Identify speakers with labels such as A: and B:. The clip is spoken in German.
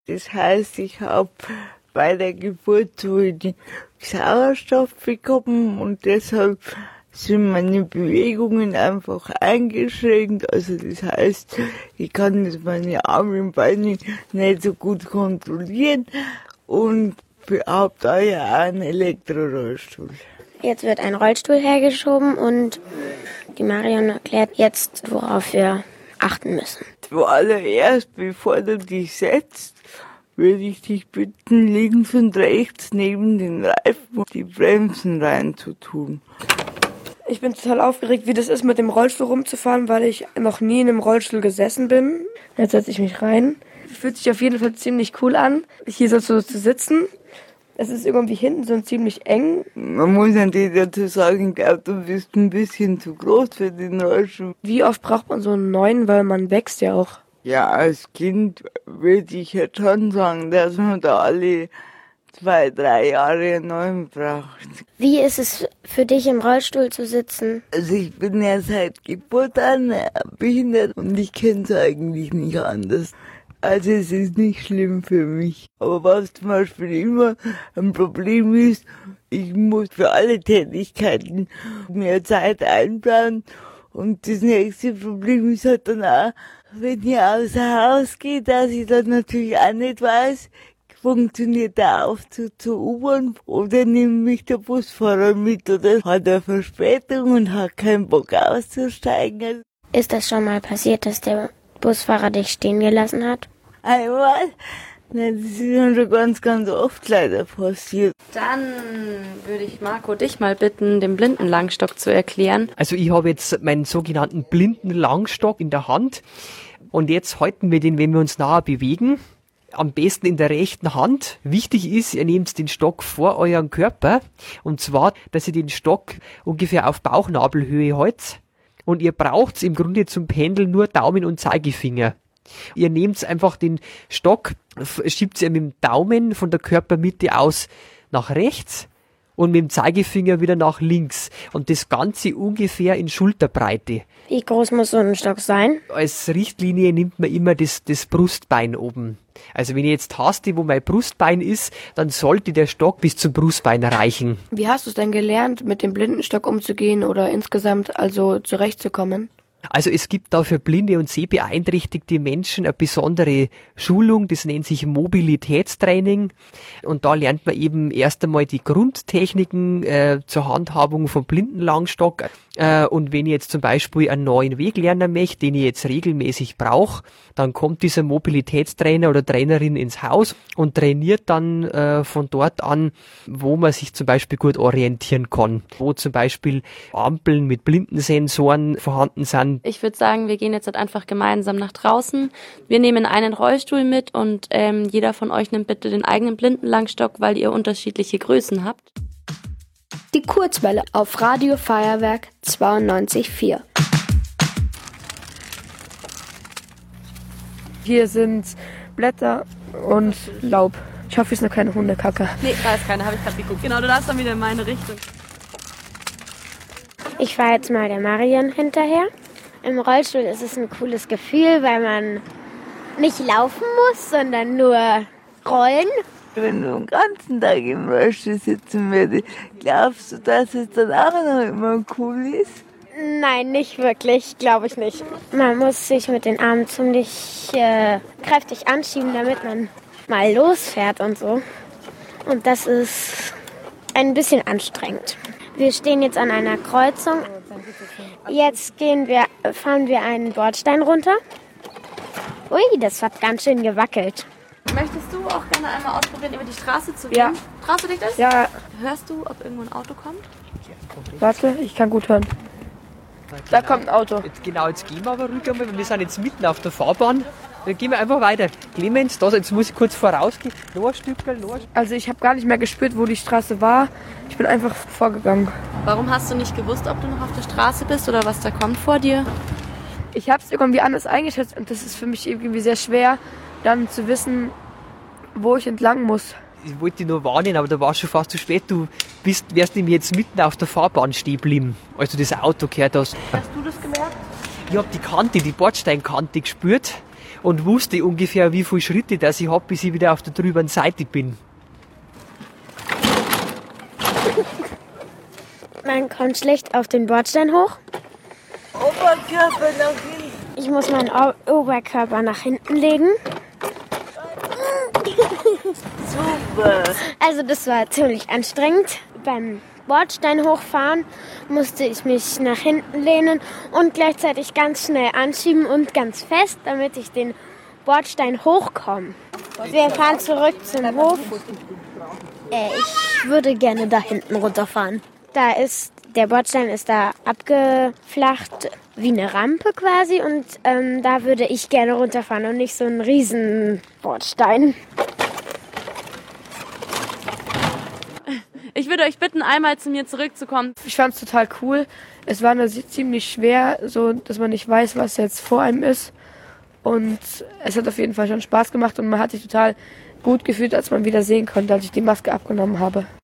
A: Das heißt, ich habe bei der Geburt zu wenig Sauerstoff bekommen und deshalb sind meine Bewegungen einfach eingeschränkt. Also das heißt, ich kann jetzt meine Arme und Beine nicht so gut kontrollieren und habe daher auch einen Elektrorollstuhl.
B: Jetzt wird ein Rollstuhl hergeschoben und die Marion erklärt jetzt, worauf wir achten müssen.
A: Zuallererst, bevor du dich setzt, würde ich dich bitten, links und rechts neben den Reifen die Bremsen reinzutun.
C: Ich bin total aufgeregt, wie das ist, mit dem Rollstuhl rumzufahren, weil ich noch nie in einem Rollstuhl gesessen bin. Jetzt setze ich mich rein. Fühlt sich auf jeden Fall ziemlich cool an, hier so zu sitzen. Es ist irgendwie hinten so ziemlich eng.
A: Man muss an dir dazu sagen, ich glaube, du bist ein bisschen zu groß für den Rollstuhl.
C: Wie oft braucht man so einen neuen, weil man wächst ja auch.
A: Ja, als Kind würde ich jetzt schon sagen, dass man da alle 2-3 Jahre einen neuen braucht.
B: Wie ist es für dich, im Rollstuhl zu sitzen?
A: Also ich bin ja seit Geburt an behindert und ich kenne es eigentlich nicht anders. Also es ist nicht schlimm für mich. Aber was zum Beispiel immer ein Problem ist, ich muss für alle Tätigkeiten mehr Zeit einplanen. Und das nächste Problem ist halt dann auch, wenn ich außer Haus gehe, dass ich dann natürlich auch nicht weiß, funktioniert der Aufzug zur U-Bahn oder nimmt mich der Busfahrer mit oder hat er Verspätung und hat keinen Bock auszusteigen.
B: Ist das schon mal passiert, dass der Busfahrer dich stehen gelassen hat?
A: Einmal? Nein, das ist mir schon ganz oft leider passiert.
D: Dann würde ich Marco dich mal bitten, den Blindenlangstock zu erklären.
E: Also ich habe jetzt meinen sogenannten Blindenlangstock in der Hand und jetzt halten wir den, wenn wir uns nahe bewegen, am besten in der rechten Hand. Wichtig ist, ihr nehmt den Stock vor euren Körper und zwar, dass ihr den Stock ungefähr auf Bauchnabelhöhe haltet und ihr braucht im Grunde zum Pendeln nur Daumen und Zeigefinger. Ihr nehmt einfach den Stock, schiebt ihr mit dem Daumen von der Körpermitte aus nach rechts und mit dem Zeigefinger wieder nach links. Und das Ganze ungefähr in Schulterbreite.
B: Wie groß muss so ein Stock sein?
E: Als Richtlinie nimmt man immer das Brustbein oben. Also wenn ich jetzt taste, wo mein Brustbein ist, dann sollte der Stock bis zum Brustbein reichen.
C: Wie hast du es denn gelernt, mit dem Blindenstock umzugehen oder insgesamt also zurechtzukommen?
E: Also es gibt da für blinde und sehbeeinträchtigte Menschen eine besondere Schulung, das nennt sich Mobilitätstraining und da lernt man eben erst einmal die Grundtechniken zur Handhabung vom Blindenlangstock und wenn ich jetzt zum Beispiel einen neuen Weg lernen möchte, den ich jetzt regelmäßig brauche, dann kommt dieser Mobilitätstrainer oder Trainerin ins Haus und trainiert dann von dort an, wo man sich zum Beispiel gut orientieren kann, wo zum Beispiel Ampeln mit Blindensensoren vorhanden sind.
D: Ich würde sagen, wir gehen jetzt halt einfach gemeinsam nach draußen. Wir nehmen einen Rollstuhl mit und jeder von euch nimmt bitte den eigenen Blindenlangstock, weil ihr unterschiedliche Größen habt.
F: Die Kurzwelle auf Radio Feuerwerk 92,4.
C: Hier sind Blätter und Laub. Ich hoffe, es ist noch keine Hundekacke.
D: Nee, da ist keine, habe ich gerade geguckt. Genau, du darfst dann wieder in meine Richtung.
B: Ich fahre jetzt mal der Marion hinterher. Im Rollstuhl ist es ein cooles Gefühl, weil man nicht laufen muss, sondern nur rollen.
A: Wenn du den ganzen Tag im Rollstuhl sitzen würdest, glaubst du, dass es dann auch noch immer cool ist?
B: Nein, nicht wirklich, glaube ich nicht. Man muss sich mit den Armen ziemlich kräftig anschieben, damit man mal losfährt und so. Und das ist ein bisschen anstrengend. Wir stehen jetzt an einer Kreuzung. Jetzt fahren wir einen Bordstein runter. Ui, das hat ganz schön gewackelt.
D: Möchtest du auch gerne einmal ausprobieren, über die Straße zu gehen?
C: Ja.
D: Traust du dich das?
C: Ja.
D: Hörst du, ob irgendwo ein Auto kommt?
C: Warte, ich kann gut hören. Da kommt ein Auto.
E: Jetzt gehen wir aber ruhig einmal, wir sind jetzt mitten auf der Fahrbahn. Dann gehen wir einfach weiter. Clemens, jetzt muss ich kurz vorausgehen. Noch ein Stückchen.
C: Also ich habe gar nicht mehr gespürt, wo die Straße war. Ich bin einfach vorgegangen.
D: Warum hast du nicht gewusst, ob du noch auf der Straße bist oder was da kommt vor dir?
C: Ich habe es irgendwie anders eingeschätzt und das ist für mich irgendwie sehr schwer, dann zu wissen, wo ich entlang muss.
E: Ich wollte dich nur warnen, aber da war schon fast zu spät. Du wärst nämlich jetzt mitten auf der Fahrbahn stehen geblieben, als du das Auto gehört hast.
C: Hast du das gemerkt?
E: Ich habe die Bordsteinkante gespürt und wusste ungefähr, wie viele Schritte das ich habe, bis ich wieder auf der drüberen Seite bin.
B: Man kommt schlecht auf den Bordstein hoch.
A: Oberkörper nach hinten.
B: Ich muss meinen Oberkörper nach hinten legen.
A: Super.
B: Also das war ziemlich anstrengend. Beim Bordstein hochfahren musste ich mich nach hinten lehnen und gleichzeitig ganz schnell anschieben und ganz fest, damit ich den Bordstein hochkomme. Wir fahren zurück zum Hof. Ich würde gerne da hinten runterfahren. Der Bordstein ist da abgeflacht wie eine Rampe quasi und da würde ich gerne runterfahren und nicht so einen riesen Bordstein.
D: Ich würde euch bitten, einmal zu mir zurückzukommen.
C: Ich fand es total cool. Es war nur ziemlich schwer, so dass man nicht weiß, was jetzt vor einem ist. Und es hat auf jeden Fall schon Spaß gemacht und man hat sich total gut gefühlt, als man wieder sehen konnte, als ich die Maske abgenommen habe.